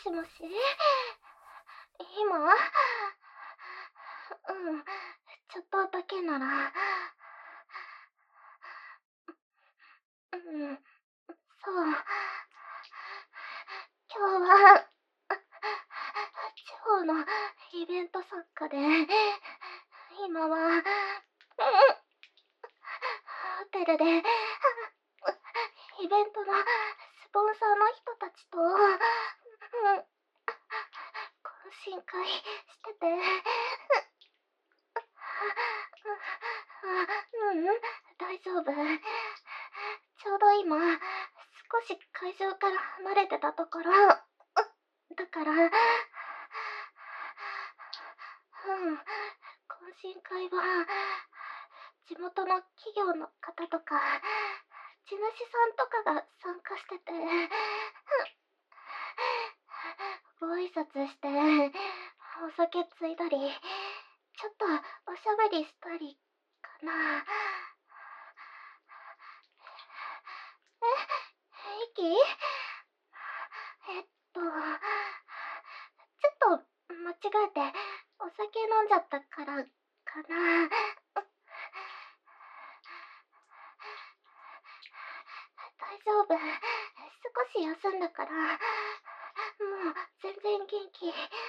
しもし今ちょっとだけなら。そう。今日は、地方のイベント参加で、今は、ホテルで、イベントのスポンサーの人たちと、懇親会してて、大丈夫。ちょうど今、少し会場から離れてたところ。だから、懇親会は、地元の企業の方とか、地主さんとかが参加してて、ご挨拶して、お酒ついだり、ちょっとおしゃべりしたりかな。息えっと、ちょっと間違えてお酒飲んじゃったからかな。大丈夫。少し休んだから、もう全然元気。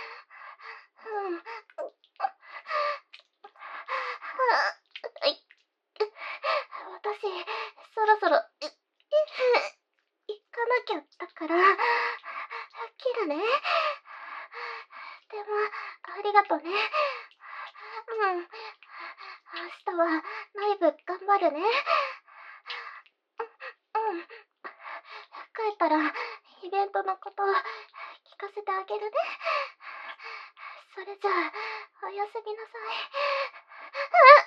私、そろそろ、行かなきゃだから、切るね。でも、ありがとね。明日はライブ頑張るね。帰ったら、イベントのこと聞かせてあげるね。それじゃあ、おやすみなさい。